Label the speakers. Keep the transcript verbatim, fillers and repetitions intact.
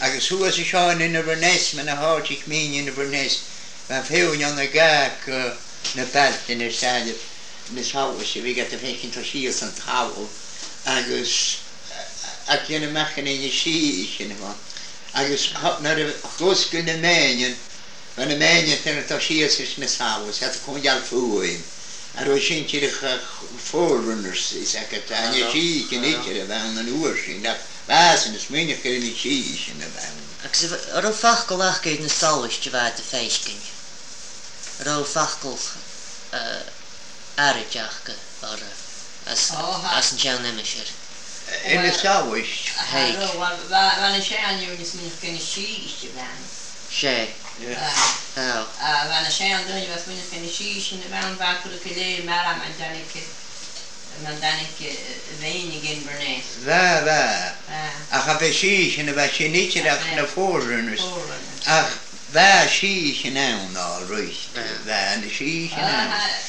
Speaker 1: agus thuas is seán ina bharnés me na háirtí mín ina bharnés ben féún an na gach na beltin ar sáidir mis háis bhí get a fécinn tá síos an tábhal agus a dhéana mechan ina sí sin bhain agus nar a chloscail na méin ben na méin tena tá síos is na sáhas het chun geall fuaim a roi sin tíir fórrunners is a anya sí cin idir a bhean an uair sin Básan is muine go in sí sin a bhean.
Speaker 2: Agus ar ó fachcail achgéid na sáiste bheith a féiscin. Ar ó fachcail airideachcha ar as an tean imiisir.
Speaker 1: Ina sáist?
Speaker 2: Heig.
Speaker 3: Bhana sé aniu is muine go in síiste bhean.
Speaker 2: Sé? How?
Speaker 3: Bhana sé an duine bheith muine go in síiste bhean bhean chu go léir mera man danig man danig bhéinnig in Bernés.
Speaker 1: Bhe, bhe. Ach a bheith sí sin a bheith sin íteach na fórrunners. Ach bhe sí sin ann á roist. Bhe na sí sin ann.